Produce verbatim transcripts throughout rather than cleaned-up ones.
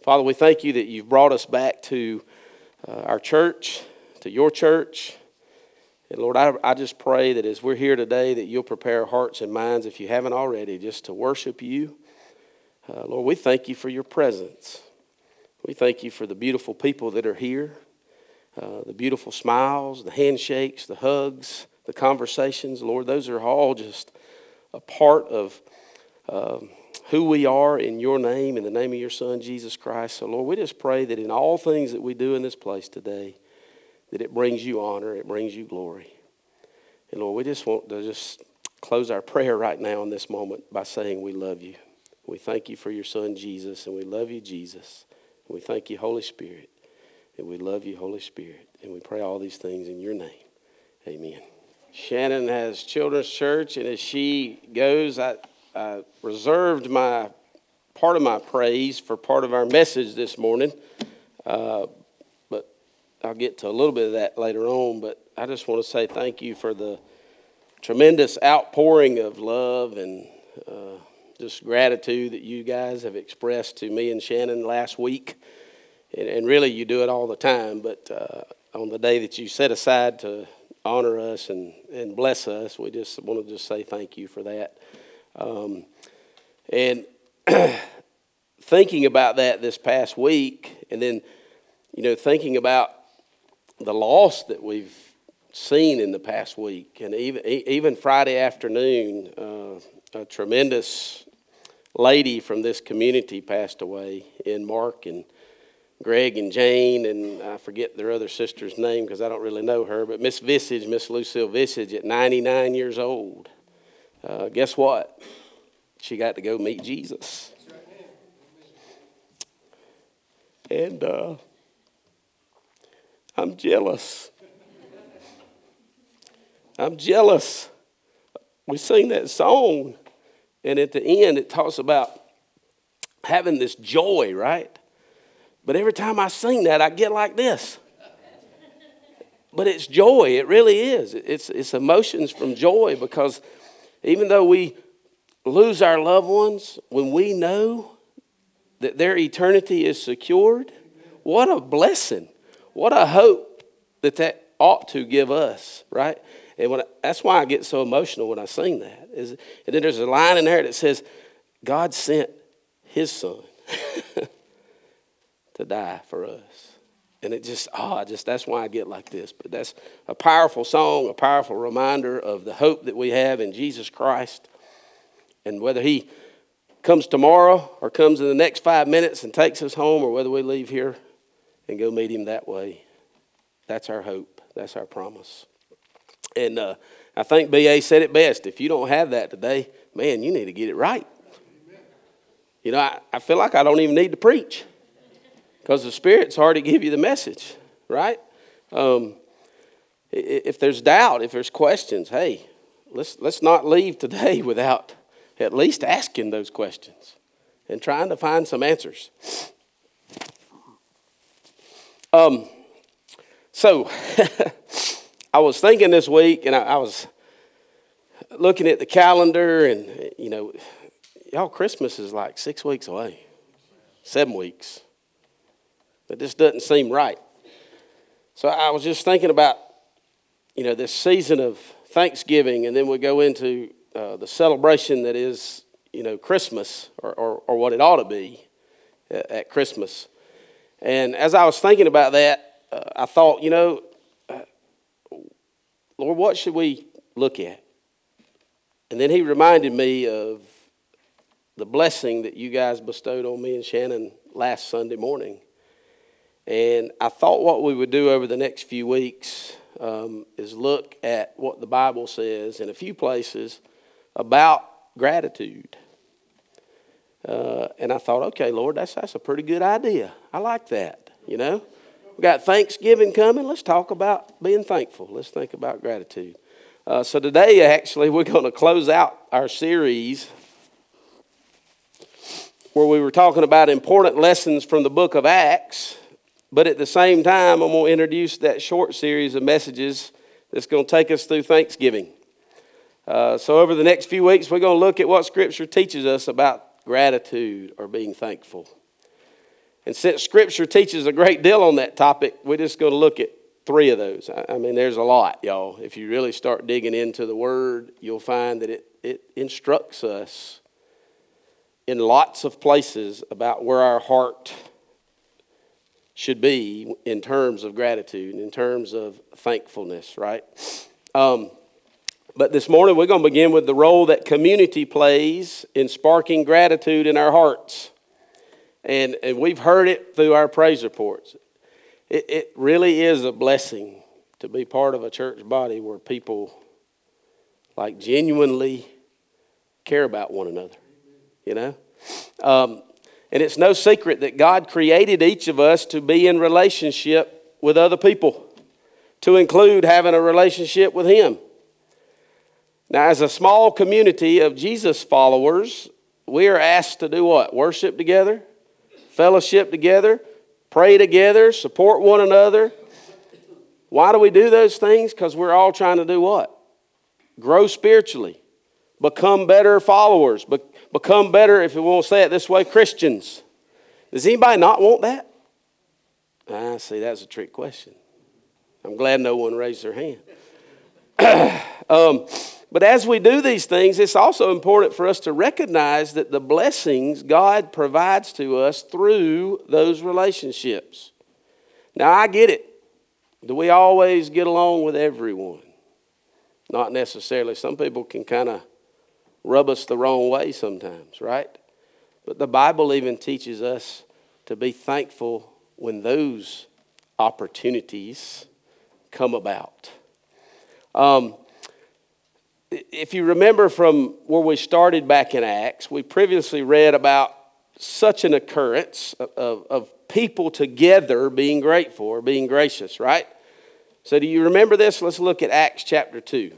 Father, we thank you that you've brought us back to uh, our church, to your church. And Lord, I, I just pray that as we're here today, that you'll prepare our hearts and minds, if you haven't already, just to worship you. Uh, Lord, we thank you for your presence. We thank you for the beautiful people that are here, uh, the beautiful smiles, the handshakes, the hugs, the conversations. Lord, those are all just a part of um, who we are in your name, in the name of your Son, Jesus Christ. So, Lord, we just pray that in all things that we do in this place today, that it brings you honor, it brings you glory. And, Lord, we just want to just close our prayer right now in this moment by saying we love you. We thank you for your Son, Jesus, and we love you, Jesus. We thank you, Holy Spirit, and we love you, Holy Spirit. And we pray all these things in your name. Amen. Shannon has children's church, and as she goes, I, I reserved my part of my praise for part of our message this morning, uh, but I'll get to a little bit of that later on. But I just want to say thank you for the tremendous outpouring of love and uh, just gratitude that you guys have expressed to me and Shannon last week. And, and really, you do it all the time, but uh, on the day that you set aside to honor us and, and bless us, we just want to just say thank you for that. Um, and thinking about that this past week, and then, you know, thinking about the loss that we've seen in the past week, and even even Friday afternoon, uh, a tremendous lady from this community passed away in Mark and Greg and Jane, and I forget their other sister's name because I don't really know her, but Miss Visage, Miss Lucille Visage, at ninety-nine years old. Uh, guess what? She got to go meet Jesus. And uh, I'm jealous. I'm jealous. We sing that song, and at the end it talks about having this joy, right? But every time I sing that, I get like this. But it's joy. It really is. It's, it's emotions from joy, because even though we lose our loved ones, when we know that their eternity is secured, what a blessing. What a hope that that ought to give us, right? And when I, that's why I get so emotional when I sing that. Is, and then there's a line in there that says, God sent his Son to die for us. And it just, oh, I just, that's why I get like this. But that's a powerful song, a powerful reminder of the hope that we have in Jesus Christ. And whether he comes tomorrow or comes in the next five minutes and takes us home, or whether we leave here and go meet him that way, that's our hope. That's our promise. And uh, I think B A said it best. If you don't have that today, man, you need to get it right. You know, I, I feel like I don't even need to preach, because the Spirit's already give you the message, right? Um, if there's doubt, if there's questions, hey, let's let's not leave today without at least asking those questions and trying to find some answers. Um, so I was thinking this week, and I, I was looking at the calendar, and you know, y'all, Christmas is like six weeks away, seven weeks. It just doesn't seem right. So I was just thinking about, you know, this season of Thanksgiving, and then we go into uh, the celebration that is, you know, Christmas, or, or, or what it ought to be at, at Christmas. And as I was thinking about that, uh, I thought, you know, uh, Lord, what should we look at? And then he reminded me of the blessing that you guys bestowed on me and Shannon last Sunday morning. And I thought what we would do over the next few weeks um, is look at what the Bible says in a few places about gratitude. Uh, and I thought, okay, Lord, that's that's a pretty good idea. I like that, you know. We got Thanksgiving coming. Let's talk about being thankful. Let's think about gratitude. Uh, so today, actually, we're going to close out our series where we were talking about important lessons from the book of Acts. But at the same time, I'm going to introduce that short series of messages that's going to take us through Thanksgiving. Uh, so over the next few weeks, we're going to look at what Scripture teaches us about gratitude or being thankful. And since Scripture teaches a great deal on that topic, we're just going to look at three of those. I mean, there's a lot, y'all. If you really start digging into the Word, you'll find that it, it instructs us in lots of places about where our heart should be in terms of gratitude, in terms of thankfulness, right? Um, but this morning we're going to begin with the role that community plays in sparking gratitude in our hearts. And, and we've heard it through our praise reports. It, it really is a blessing to be part of a church body where people like genuinely care about one another, you know? Um, and it's no secret that God created each of us to be in relationship with other people, to include having a relationship with Him. Now, as a small community of Jesus followers, we are asked to do what? Worship together, fellowship together, pray together, support one another. Why do we do those things? Because we're all trying to do what? Grow spiritually, become better followers, be- become better, if we want to say it this way, Christians. Does anybody not want that? I see, that's a trick question. I'm glad no one raised their hand. um, But as we do these things, it's also important for us to recognize that the blessings God provides to us through those relationships. Now, I get it. Do we always get along with everyone? Not necessarily. Some people can kind of rub us the wrong way sometimes, right? But the Bible even teaches us to be thankful when those opportunities come about. Um, If you remember from where we started back in Acts, we previously read about such an occurrence of, of, of people together being grateful or being gracious, right? So do you remember this? Let's look at Acts chapter two.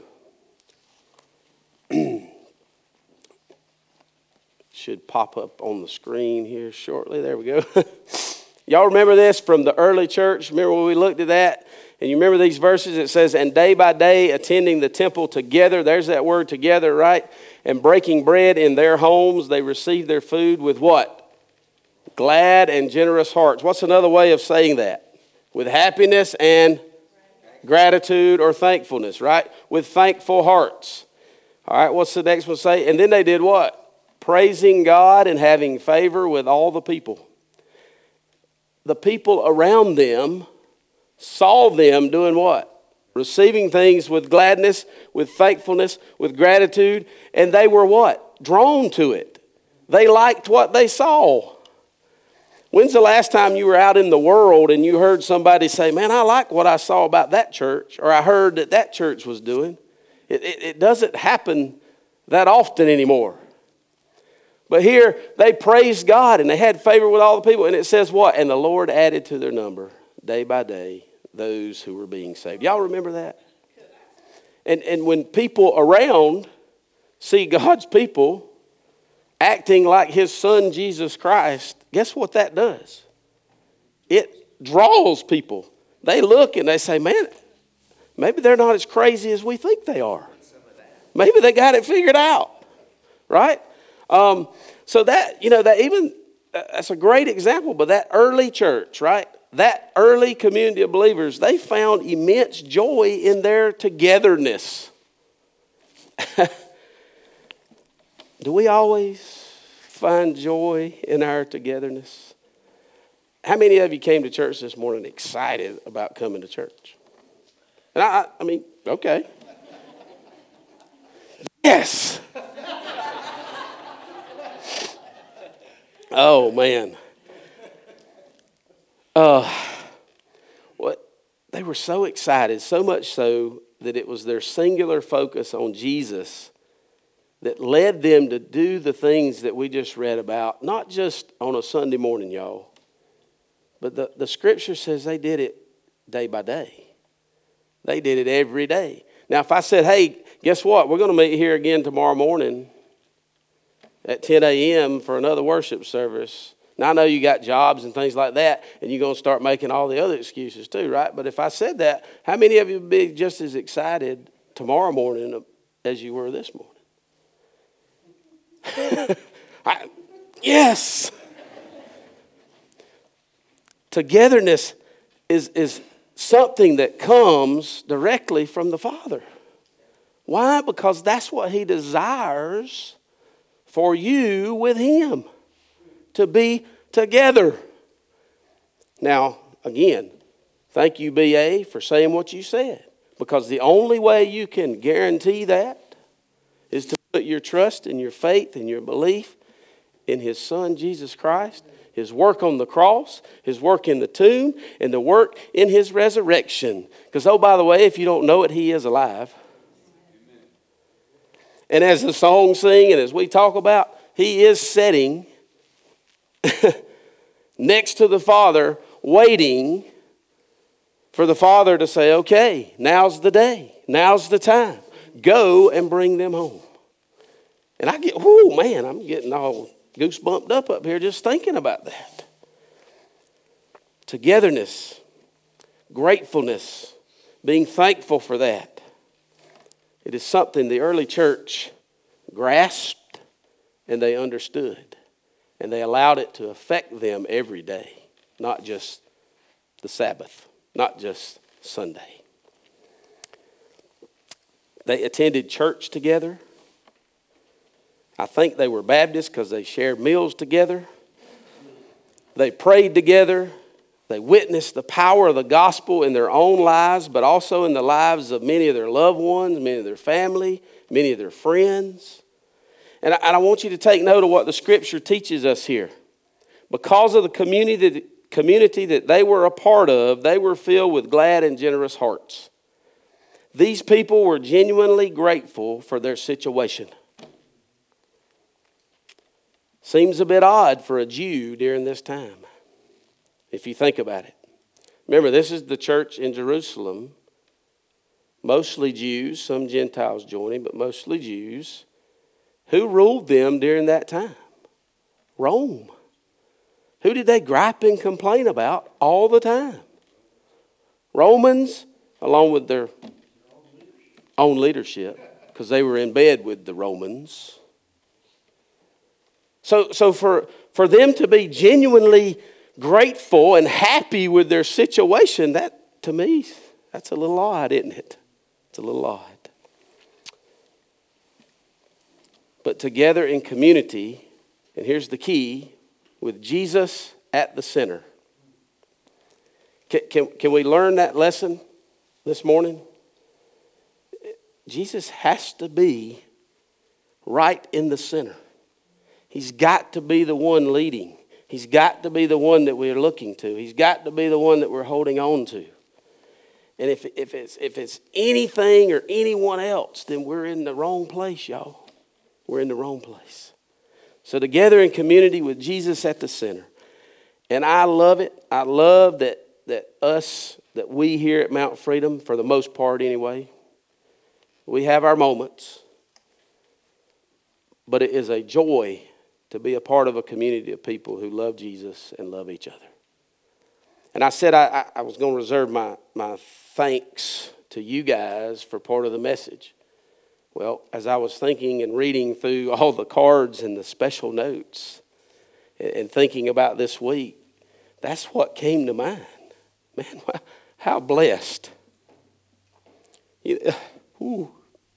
Should pop up on the screen here shortly. There we go. Y'all remember this from the early church? Remember when we looked at that? And you remember these verses? It says, and day by day attending the temple together. There's that word together, right? And breaking bread in their homes. They received their food with what? Glad and generous hearts. What's another way of saying that? With happiness and gratitude or thankfulness, right? With thankful hearts. All right, what's the next one say? And then they did what? Praising God and having favor with all the people. The people around them saw them doing what? Receiving things with gladness, with thankfulness, with gratitude, and they were what? Drawn to it. They liked what they saw. When's the last time you were out in the world and you heard somebody say, man, I like what I saw about that church, or I heard that that church was doing? It, it, it doesn't happen that often anymore. But here, they praised God and they had favor with all the people. And it says what? And the Lord added to their number, day by day, those who were being saved. Y'all remember that? And, and when people around see God's people acting like His Son, Jesus Christ, guess what that does? It draws people. They look and they say, man, maybe they're not as crazy as we think they are. Maybe they got it figured out, right? Um, so that, you know, that even, that's a great example, but that early church, right? That early community of believers, they found immense joy in their togetherness. Do we always find joy in our togetherness? How many of you came to church this morning excited about coming to church? And I, I mean, okay. Yes. Oh, man. Uh, what they were so excited, so much so that it was their singular focus on Jesus that led them to do the things that we just read about, not just on a Sunday morning, y'all, but the, the scripture says they did it day by day. They did it every day. Now, if I said, hey, guess what? We're going to meet here again tomorrow morning at ten a.m. for another worship service. Now, I know you got jobs and things like that, and you're going to start making all the other excuses too, right? But if I said that, how many of you would be just as excited tomorrow morning as you were this morning? I, yes. togetherness is, is something that comes directly from the Father. Why? Because that's what He desires for you with Him, to be together. Now, again, thank you, B A, for saying what you said, because the only way you can guarantee that is to put your trust and your faith and your belief in His Son, Jesus Christ, His work on the cross, His work in the tomb, and the work in His resurrection. Because, oh, by the way, if you don't know it, He is alive. And as the songs sing and as we talk about, He is sitting next to the Father, waiting for the Father to say, okay, now's the day, now's the time. Go and bring them home. And I get, oh man, I'm getting all goosebumped up up here just thinking about that. Togetherness, gratefulness, being thankful for that. It is something the early church grasped and they understood. And they allowed it to affect them every day, not just the Sabbath, not just Sunday. They attended church together. I think they were Baptists because they shared meals together. They prayed together. They witnessed the power of the gospel in their own lives, but also in the lives of many of their loved ones, many of their family, many of their friends. And I, and I want you to take note of what the Scripture teaches us here. Because of the community that, community that they were a part of, they were filled with glad and generous hearts. These people were genuinely grateful for their situation. Seems a bit odd for a Jew during this time, if you think about it. Remember, this is the church in Jerusalem. Mostly Jews, some Gentiles joining, but mostly Jews. Who ruled them during that time? Rome. Who did they gripe and complain about all the time? Romans, along with their own leadership, because they were in bed with the Romans. So, so for, for them to be genuinely grateful and happy with their situation, that, to me, that's a little odd, isn't it? It's a little odd. But together in community, and here's the key, with Jesus at the center. Can, can, can we learn that lesson this morning? Jesus has to be right in the center. He's got to be the one leading. He's got to be the one that we're looking to. He's got to be the one that we're holding on to. And if, if, it's, if it's anything or anyone else, then we're in the wrong place, y'all. We're in the wrong place. So together in community with Jesus at the center. And I love it. I love that, that us, that we here at Mount Freedom, for the most part anyway, we have our moments. But it is a joy to be a part of a community of people who love Jesus and love each other. And I said I, I was going to reserve my, my thanks to you guys for part of the message. Well, as I was thinking and reading through all the cards and the special notes and, and thinking about this week, that's what came to mind. Man, how blessed. You, uh,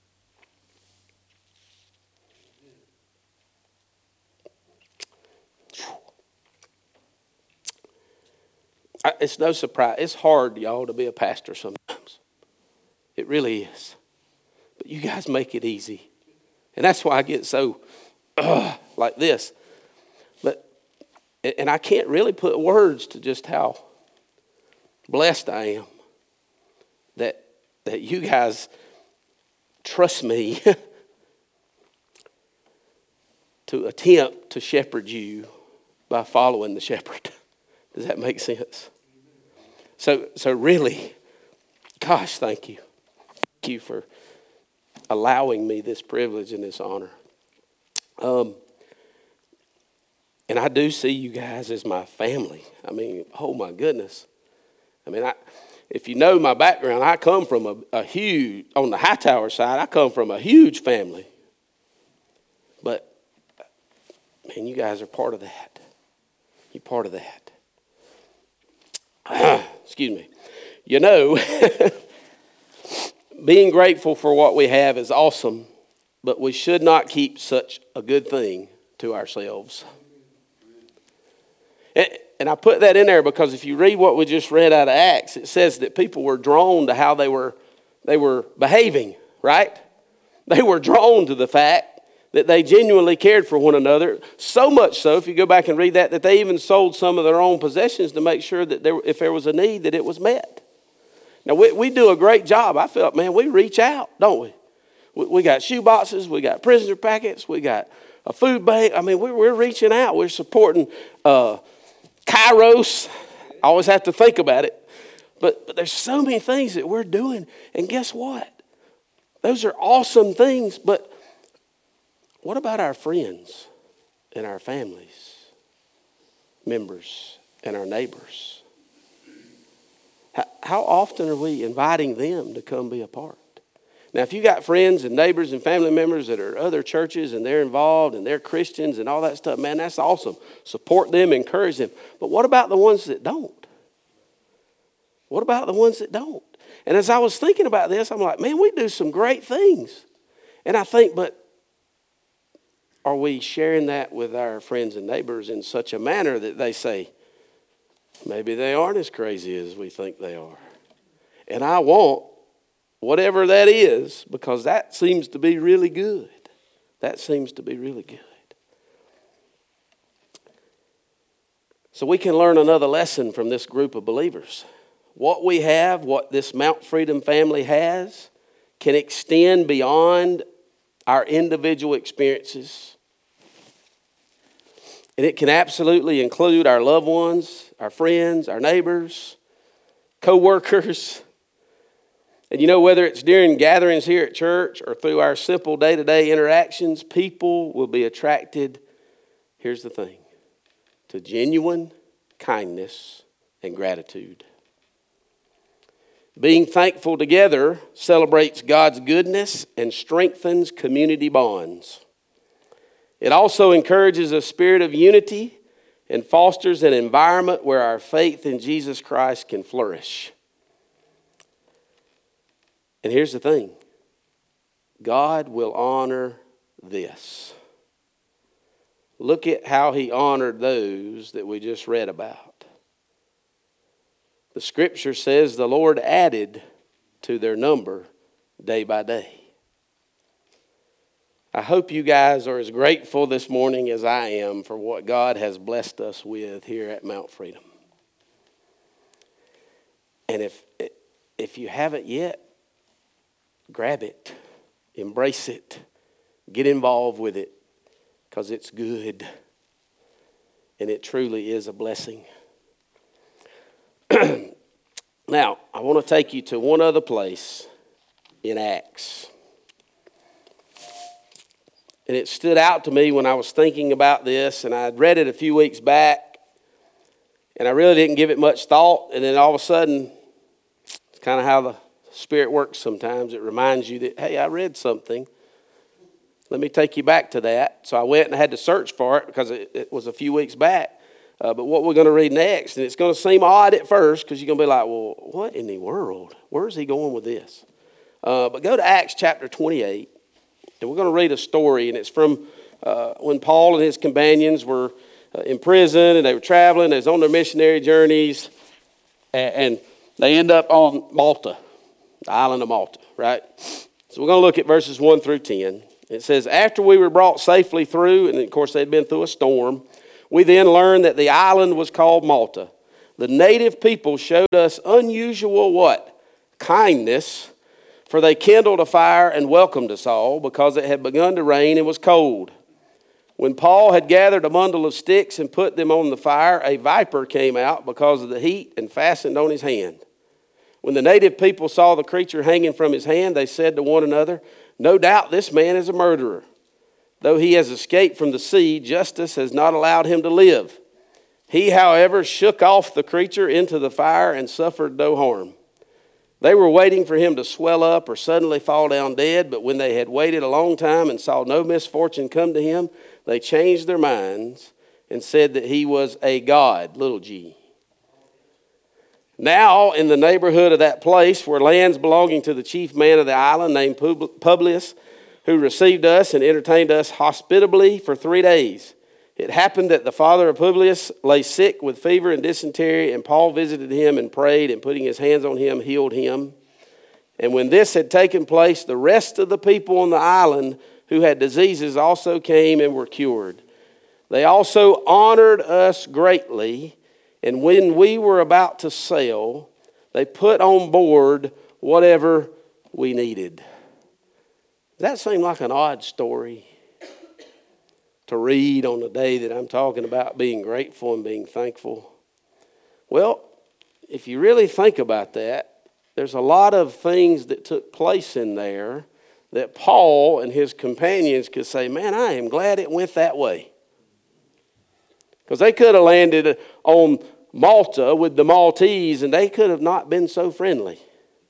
It's no surprise. It's hard, y'all, to be a pastor sometimes. It really is. But you guys make it easy. And that's why I get so uh, like this. But and I can't really put words to just how blessed I am that that you guys trust me to attempt to shepherd you by following the shepherd. Does that make sense? So, so really, gosh, thank you. Thank you for allowing me this privilege and this honor. Um, and I do see you guys as my family. I mean, oh my goodness. I mean, I, if you know my background, I come from a, a huge, on the Hightower side, I come from a huge family. But, man, you guys are part of that. You're part of that. excuse me, you know, being grateful for what we have is awesome, but we should not keep such a good thing to ourselves. And, and I put that in there because if you read what we just read out of Acts, it says that people were drawn to how they were they were behaving, right? They were drawn to the fact that they genuinely cared for one another. So much so, if you go back and read that, that they even sold some of their own possessions to make sure that there, if there was a need, that it was met. Now, we, we do a great job. I felt, man, we reach out, don't we? We, we got shoe boxes, we got prisoner packets, we got a food bank. I mean, we, we're reaching out. We're supporting uh, Kairos. I always have to think about it. But, but there's so many things that we're doing. And guess what? Those are awesome things. But what about our friends and our families, members, and our neighbors? How, how often are we inviting them to come be a part? Now, if you got friends and neighbors and family members that are other churches and they're involved and they're Christians and all that stuff, man, that's awesome. Support them, encourage them. But what about the ones that don't? What about the ones that don't? And as I was thinking about this, I'm like, man, we do some great things. And I think, but are we sharing that with our friends and neighbors in such a manner that they say, maybe they aren't as crazy as we think they are? And I want whatever that is, because that seems to be really good. That seems to be really good. So we can learn another lesson from this group of believers. What we have, what this Mount Freedom family has, can extend beyond our individual experiences. And it can absolutely include our loved ones, our friends, our neighbors, co-workers. And you know, whether it's during gatherings here at church or through our simple day-to-day interactions, people will be attracted, here's the thing, to genuine kindness and gratitude. Being thankful together celebrates God's goodness and strengthens community bonds. It also encourages a spirit of unity and fosters an environment where our faith in Jesus Christ can flourish. And here's the thing. God will honor this. Look at how he honored those that we just read about. The scripture says the Lord added to their number day by day. I hope you guys are as grateful this morning as I am for what God has blessed us with here at Mount Freedom. And if, if you haven't yet, grab it, embrace it, get involved with it, because it's good and it truly is a blessing. Now, I want to take you to one other place in Acts. And it stood out to me when I was thinking about this, and I'd read it a few weeks back, and I really didn't give it much thought, and then all of a sudden, it's kind of how the Spirit works sometimes. It reminds you that, hey, I read something. Let me take you back to that. So I went and I had to search for it because it, it was a few weeks back. Uh, but what we're going to read next, and it's going to seem odd at first because you're going to be like, well, what in the world? Where is he going with this? Uh, but go to Acts chapter twenty-eight, and we're going to read a story, and it's from uh, when Paul and his companions were uh, in prison, and they were traveling, they was on their missionary journeys, and, and they end up on Malta, the island of Malta, right? So we're going to look at verses one through ten. It says, after we were brought safely through, and of course they'd been through a storm, we then learned that the island was called Malta. The native people showed us unusual what? Kindness, for they kindled a fire and welcomed us all because it had begun to rain and was cold. When Paul had gathered a bundle of sticks and put them on the fire, a viper came out because of the heat and fastened on his hand. When the native people saw the creature hanging from his hand, they said to one another, no doubt this man is a murderer. Though he has escaped from the sea, justice has not allowed him to live. He, however, shook off the creature into the fire and suffered no harm. They were waiting for him to swell up or suddenly fall down dead, but when they had waited a long time and saw no misfortune come to him, they changed their minds and said that he was a god, little g. Now, in the neighborhood of that place were lands belonging to the chief man of the island named Publius, who received us and entertained us hospitably for three days. It happened that the father of Publius lay sick with fever and dysentery, and Paul visited him and prayed, and putting his hands on him, healed him. And when this had taken place, the rest of the people on the island who had diseases also came and were cured. They also honored us greatly, and when we were about to sail, they put on board whatever we needed. Does that seem like an odd story to read on the day that I'm talking about being grateful and being thankful? Well, if you really think about that, there's a lot of things that took place in there that Paul and his companions could say, man, I am glad it went that way. Because they could have landed on Malta with the Maltese and they could have not been so friendly.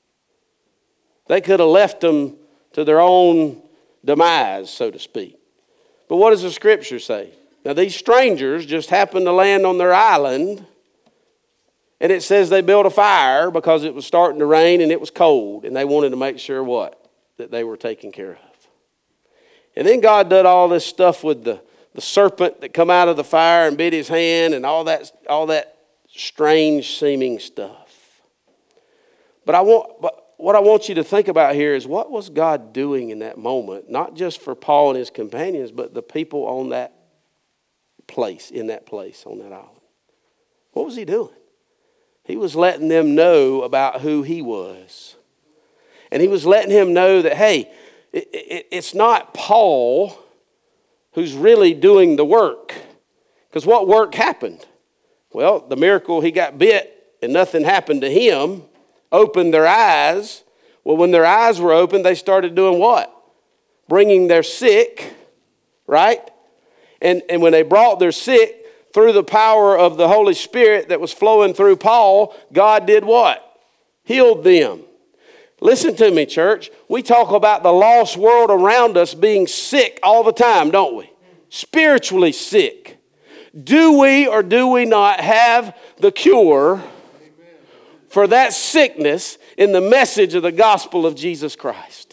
They could have left them to their own demise, so to speak. But what does the scripture say? Now, these strangers just happened to land on their island, and it says they built a fire because it was starting to rain and it was cold, and they wanted to make sure what? That they were taken care of. And then God did all this stuff with the, the serpent that come out of the fire and bit his hand and all that, all that strange seeming stuff. But I want, but what I want you to think about here is what was God doing in that moment, not just for Paul and his companions, but the people on that place, in that place, on that island. What was he doing? He was letting them know about who he was. And he was letting him know that, hey, it, it, it's not Paul who's really doing the work. Because what work happened? Well, the miracle, he got bit and nothing happened to him, opened their eyes. Well, when their eyes were opened, they started doing what? Bringing their sick, right? And, and when they brought their sick, through the power of the Holy Spirit that was flowing through Paul, God did what? Healed them. Listen to me, church. We talk about the lost world around us being sick all the time, don't we? Spiritually sick. Do we or do we not have the cure for that sickness in the message of the gospel of Jesus Christ?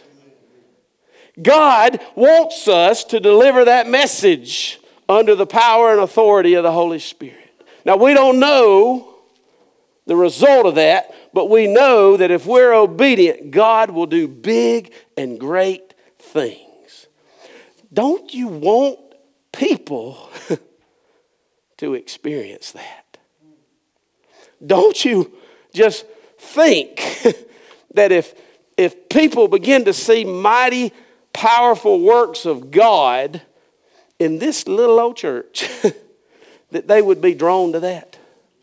God wants us to deliver that message under the power and authority of the Holy Spirit. Now, we don't know the result of that, but we know that if we're obedient, God will do big and great things. Don't you want people to experience that? Don't you just think that if, if people begin to see mighty, powerful works of God in this little old church, that they would be drawn to that?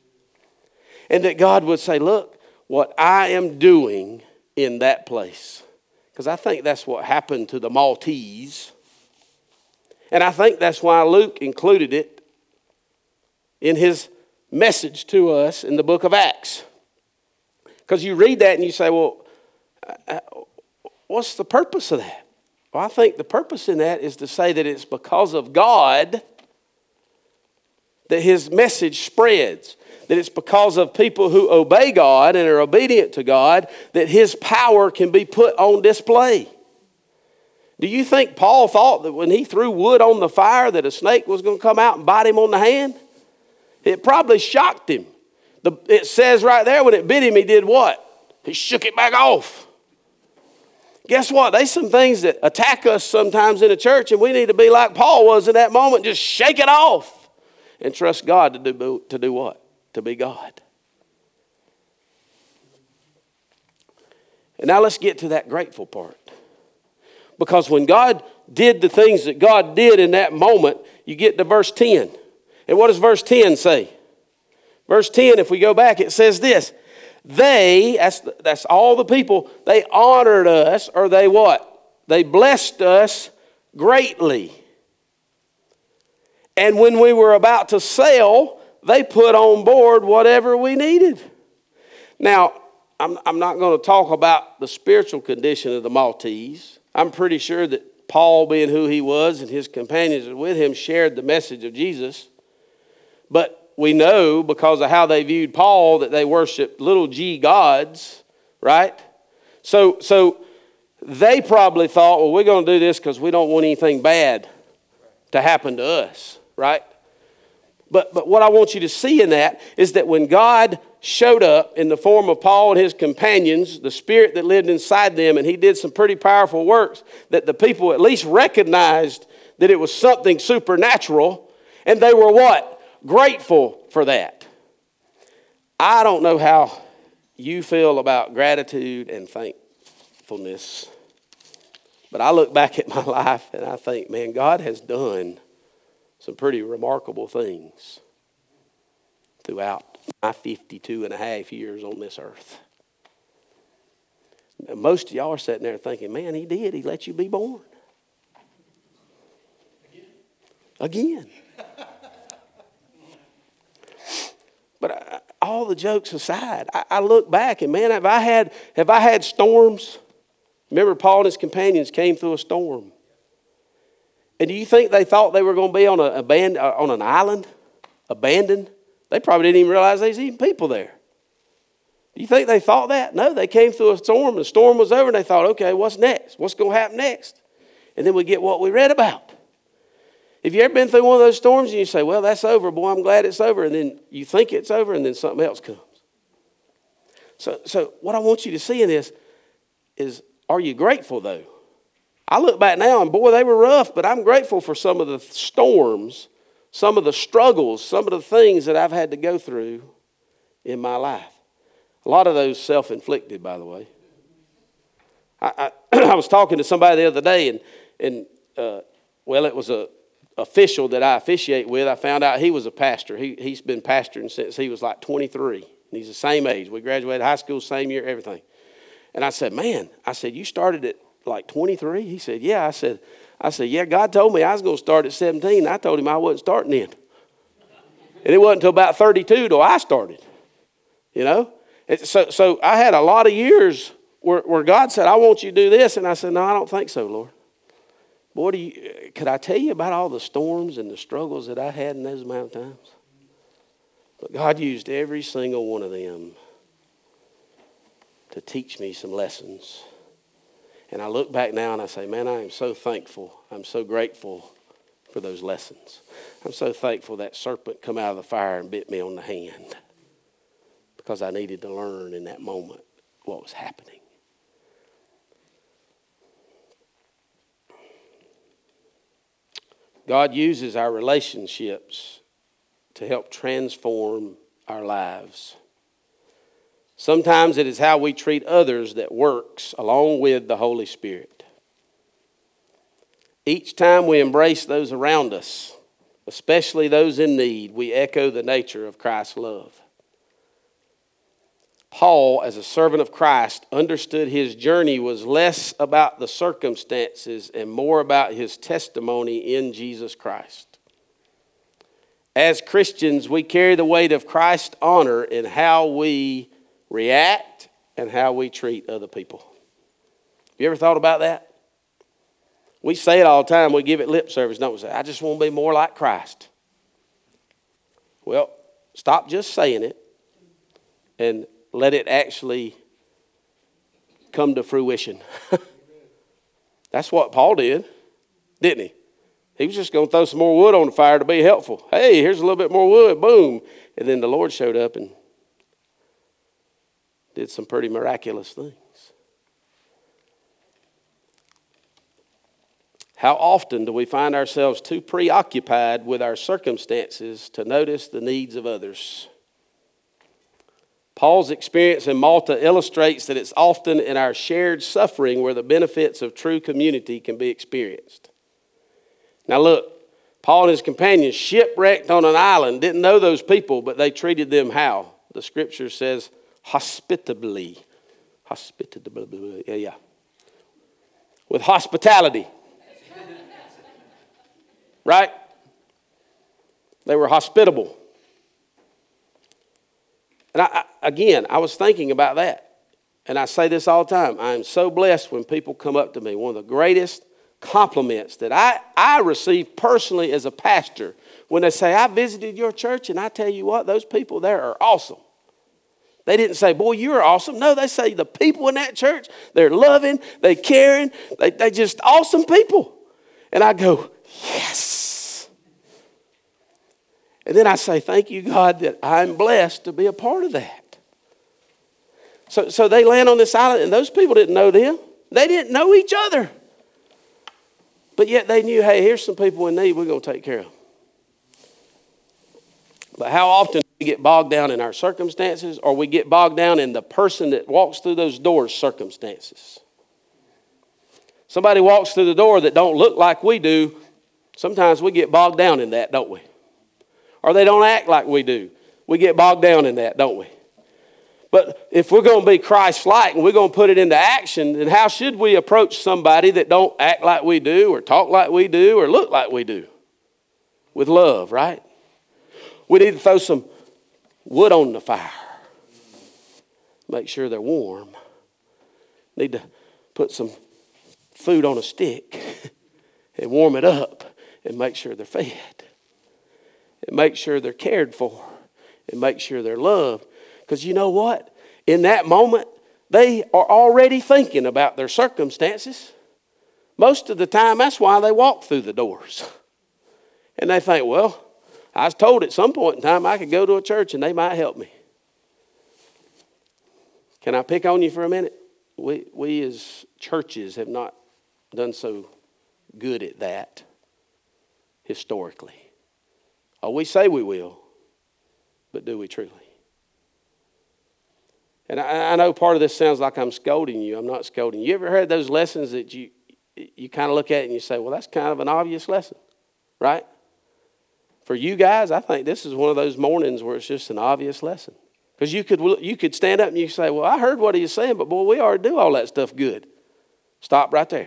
And that God would say, look, what I am doing in that place. Because I think that's what happened to the Maltese. And I think that's why Luke included it in his message to us in the book of Acts. Because you read that and you say, well, what's the purpose of that? Well, I think the purpose in that is to say that it's because of God that his message spreads. That it's because of people who obey God and are obedient to God that his power can be put on display. Do you think Paul thought that when he threw wood on the fire that a snake was going to come out and bite him on the hand? It probably shocked him. The, it says right there when it bit him, he did what? He shook it back off. Guess what? There's some things that attack us sometimes in the church, and we need to be like Paul was in that moment. Just shake it off and trust God to do, to do what? To be God. And now let's get to that grateful part. Because when God did the things that God did in that moment, you get to verse ten. And what does verse ten say? Verse ten, if we go back, it says this. They, that's, that's all the people, they honored us, or they what? They blessed us greatly. And when we were about to sail, they put on board whatever we needed. Now, I'm, I'm not going to talk about the spiritual condition of the Maltese. I'm pretty sure that Paul, being who he was, and his companions with him, shared the message of Jesus. But we know because of how they viewed Paul that they worshiped little g gods, right? So, so they probably thought, well, we're going to do this because we don't want anything bad to happen to us, right? But, but what I want you to see in that is that when God showed up in the form of Paul and his companions, the Spirit that lived inside them, and he did some pretty powerful works, that the people at least recognized that it was something supernatural, and they were what? Grateful for that. I don't know how you feel about gratitude and thankfulness, but I look back at my life and I think, man, God has done some pretty remarkable things throughout my fifty-two and a half years on this earth. Now, most of y'all are sitting there thinking, man, he did. He let you be born. Again. Again. But I, all the jokes aside, I, I look back and, man, have I had have I had storms? Remember, Paul and his companions came through a storm. And do you think they thought they were going to be on, a, a band, uh, on an island, abandoned? They probably didn't even realize there was even people there. Do you think they thought that? No, they came through a storm. The storm was over, and they thought, okay, what's next? What's going to happen next? And then we get what we read about. Have you ever been through one of those storms and you say, well, that's over, boy, I'm glad it's over. And then you think it's over, and then something else comes. So, so what I want you to see in this is, are you grateful, though? I look back now, and boy, they were rough, but I'm grateful for some of the storms, some of the struggles, some of the things that I've had to go through in my life. A lot of those self-inflicted, by the way. I, I, I was talking to somebody the other day, and, and uh, well, it was a official that I officiate with. I found out he was a pastor. He, he's been pastoring since he was like twenty-three. And he's the same age. We graduated high school, same year, everything. And I said, man, I said, you started at like twenty-three? He said, yeah. I said, I said, yeah, God told me I was going to start at seventeen. I told him I wasn't starting then. And it wasn't until about thirty-two till I started, you know. And so, so I had a lot of years where, where God said, I want you to do this. And I said, no, I don't think so, Lord. Boy, do you, could I tell you about all the storms and the struggles that I had in those amount of times? But God used every single one of them to teach me some lessons. And I look back now and I say, man, I am so thankful. I'm so grateful for those lessons. I'm so thankful that serpent come out of the fire and bit me on the hand, because I needed to learn in that moment what was happening. God uses our relationships to help transform our lives. Sometimes it is how we treat others that works along with the Holy Spirit. Each time we embrace those around us, especially those in need, we echo the nature of Christ's love. Paul, as a servant of Christ, understood his journey was less about the circumstances and more about his testimony in Jesus Christ. As Christians, we carry the weight of Christ's honor in how we react and how we treat other people. Have you ever thought about that? We say it all the time. We give it lip service, don't we? Say, I just want to be more like Christ. Well, stop just saying it and let it actually come to fruition. That's what Paul did, didn't he? He was just going to throw some more wood on the fire to be helpful. Hey, here's a little bit more wood, boom. And then the Lord showed up and did some pretty miraculous things. How often do we find ourselves too preoccupied with our circumstances to notice the needs of others? Paul's experience in Malta illustrates that it's often in our shared suffering where the benefits of true community can be experienced. Now look, Paul and his companions shipwrecked on an island, didn't know those people, but they treated them how? The scripture says hospitably. Hospitably, yeah, yeah. With hospitality. Right? They were hospitable. And I, I, again, I was thinking about that. And I say this all the time. I am so blessed when people come up to me. One of the greatest compliments that I, I receive personally as a pastor when they say, I visited your church, and I tell you what, those people there are awesome. They didn't say, boy, you're awesome. No, they say the people in that church, they're loving, they're caring, they, they just awesome people. And I go, yes. And then I say, thank you, God, that I'm blessed to be a part of that. So, so they land on this island, and those people didn't know them. They didn't know each other. But yet they knew, hey, here's some people in need, we're going to take care of them. But how often do we get bogged down in our circumstances, or we get bogged down in the person that walks through those doors' circumstances? Somebody walks through the door that don't look like we do, sometimes we get bogged down in that, don't we? Or they don't act like we do. We get bogged down in that, don't we? But if we're going to be Christ-like and we're going to put it into action, then how should we approach somebody that don't act like we do or talk like we do or look like we do? With love, right? We need to throw some wood on the fire. Make sure they're warm. Need to put some food on a stick and warm it up and make sure they're fed. And make sure they're cared for. And make sure they're loved. Because you know what? In that moment, they are already thinking about their circumstances. Most of the time, that's why they walk through the doors. And they think, well, I was told at some point in time I could go to a church and they might help me. Can I pick on you for a minute? We, we as churches have not done so good at that historically. Oh, we say we will, but do we truly? And I, I know part of this sounds like I'm scolding you. I'm not scolding you. You ever heard those lessons that you, you kind of look at and you say, well, that's kind of an obvious lesson, right? For you guys, I think this is one of those mornings where it's just an obvious lesson. Because you could, you could stand up and you say, well, I heard what he was saying, but boy, we already do all that stuff good. Stop right there.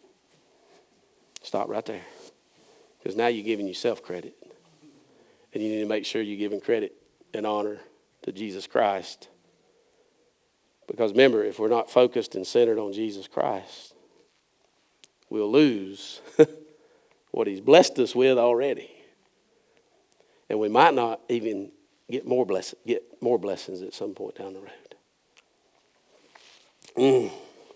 Stop right there. Because now you're giving yourself credit. And you need to make sure you're giving credit and honor to Jesus Christ. Because remember, if we're not focused and centered on Jesus Christ, we'll lose what he's blessed us with already. And we might not even get more bless- get more blessings at some point down the road. Mm.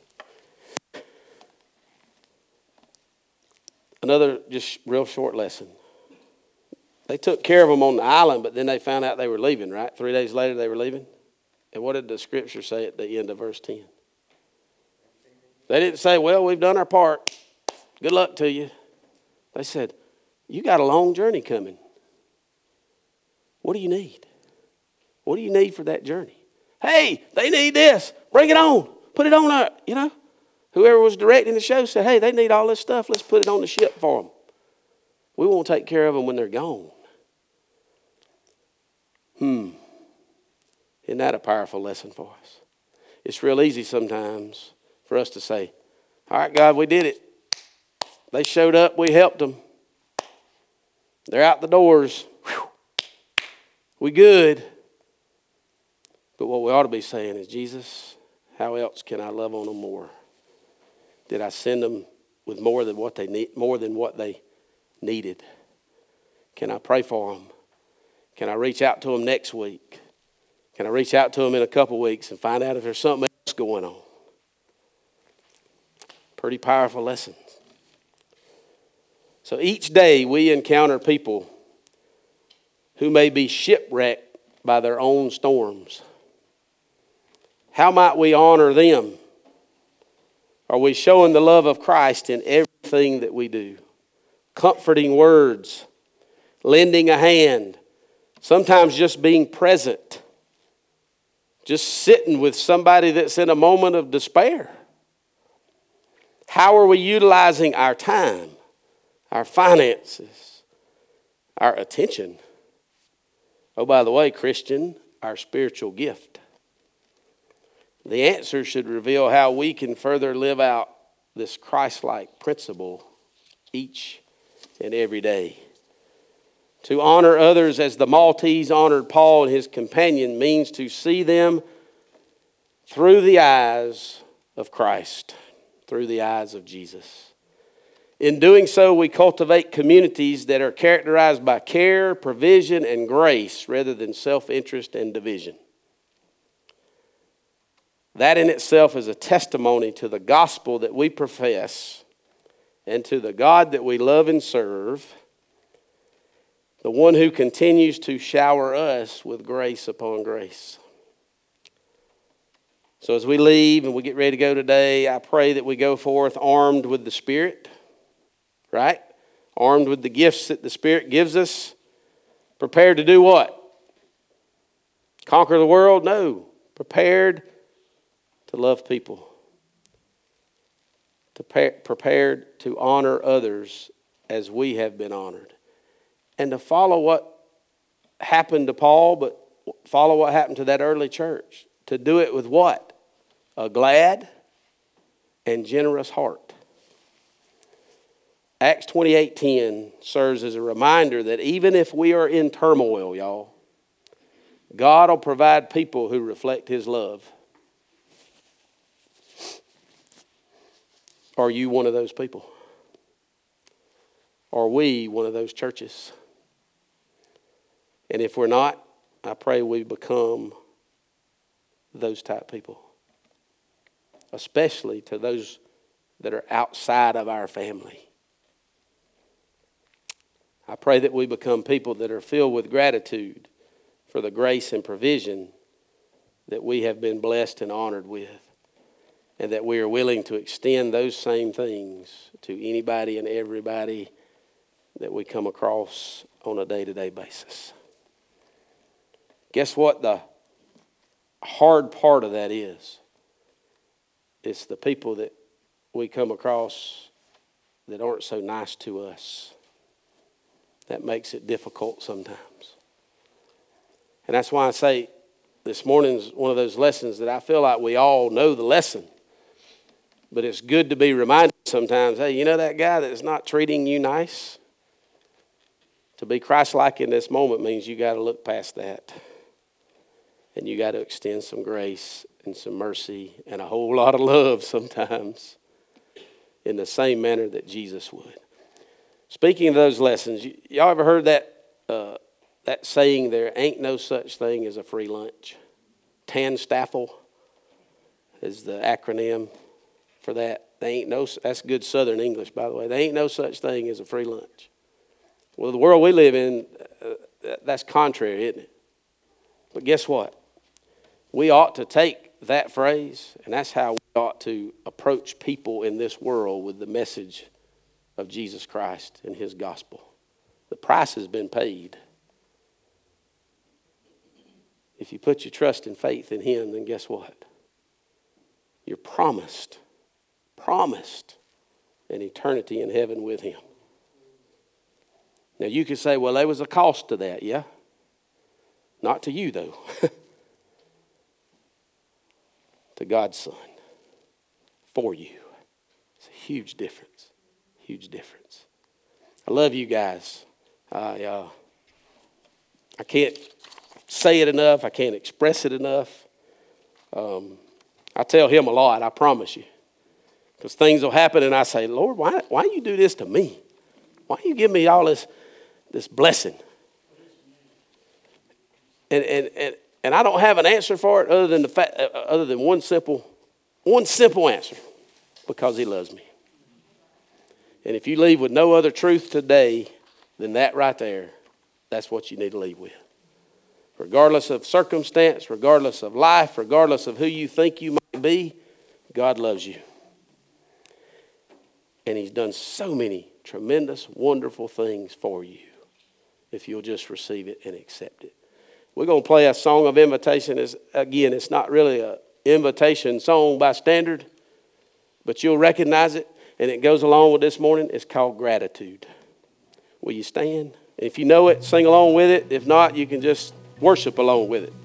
Another just real short lesson. They took care of them on the island, but then they found out they were leaving, right? Three days later they were leaving. And what did the scripture say at the end of verse ten? They didn't say, well, we've done our part. Good luck to you. They said, you got a long journey coming. What do you need? What do you need for that journey? Hey, they need this. Bring it on. Put it on there. You know, whoever was directing the show said, hey, they need all this stuff. Let's put it on the ship for them. We won't take care of them when they're gone. Hmm. Isn't that a powerful lesson for us? It's real easy sometimes for us to say, all right, God, we did it. They showed up. We helped them. They're out the doors. Whew. We good. But what we ought to be saying is, Jesus, how else can I love on them more? Did I send them with more than what they need, more than what they needed? Can I pray for them? Can I reach out to them next week? Can I reach out to them in a couple weeks and find out if there's something else going on? Pretty powerful lessons. So each day we encounter people who may be shipwrecked by their own storms. How might we honor them? Are we showing the love of Christ in everything that we do? Comforting words, lending a hand, sometimes just being present, just sitting with somebody that's in a moment of despair. How are we utilizing our time, our finances, our attention? Oh, by the way, Christian, our spiritual gift. The answer should reveal how we can further live out this Christ-like principle each and every day. To honor others as the Maltese honored Paul and his companion means to see them through the eyes of Christ, through the eyes of Jesus. In doing so, we cultivate communities that are characterized by care, provision, and grace rather than self-interest and division. That in itself is a testimony to the gospel that we profess and to the God that we love and serve, the one who continues to shower us with grace upon grace. So as we leave and we get ready to go today, I pray that we go forth armed with the Spirit, right? Armed with the gifts that the Spirit gives us. Prepared to do what? Conquer the world? No. Prepared to love people. To pre- prepared to honor others as we have been honored. And to follow what happened to Paul, but follow what happened to that early church. To do it with what? A glad and generous heart. Acts twenty-eight ten serves as a reminder that even if we are in turmoil, y'all, God will provide people who reflect His love. Are you one of those people? Are we one of those churches? And if we're not, I pray we become those type people. Especially to those that are outside of our family. I pray that we become people that are filled with gratitude for the grace and provision that we have been blessed and honored with. And that we are willing to extend those same things to anybody and everybody that we come across on a day-to-day basis. Guess what the hard part of that is? It's the people that we come across that aren't so nice to us. That makes it difficult sometimes. And that's why I say this morning's one of those lessons that I feel like we all know the lesson. But it's good to be reminded sometimes, hey, you know that guy that's not treating you nice? To be Christ-like in this moment means you got to look past that. And you got to extend some grace and some mercy and a whole lot of love sometimes in the same manner that Jesus would. Speaking of those lessons, y- y'all ever heard that uh, that saying, there ain't no such thing as a free lunch? TANSTAFL is the acronym for that. They ain't no, that's good Southern English, by the way. There ain't no such thing as a free lunch. Well, the world we live in, uh, that's contrary, isn't it? But guess what? We ought to take that phrase, and that's how we ought to approach people in this world with the message of Jesus Christ and His gospel. The price has been paid. If you put your trust and faith in Him, then guess what? You're promised, promised an eternity in heaven with Him. Now you could say, well, there was a cost to that, yeah? Not to you, though. To God's Son. For you. It's a huge difference. Huge difference. I love you guys. I, uh, I can't say it enough. I can't express it enough. Um, I tell him a lot, I promise you. Because things will happen and I say, Lord, why, why you do this to me? Why you give me all this, this blessing? And, and, and, and I don't have an answer for it other than the fact, uh, other than one simple, one simple answer. Because He loves me. And if you leave with no other truth today than that right there, that's what you need to leave with. Regardless of circumstance, regardless of life, regardless of who you think you might be, God loves you. And He's done so many tremendous, wonderful things for you if you'll just receive it and accept it. We're going to play a song of invitation. It's, again, it's not really an invitation song by standard, but you'll recognize it, and it goes along with this morning. It's called Gratitude. Will you stand? If you know it, sing along with it. If not, you can just worship along with it.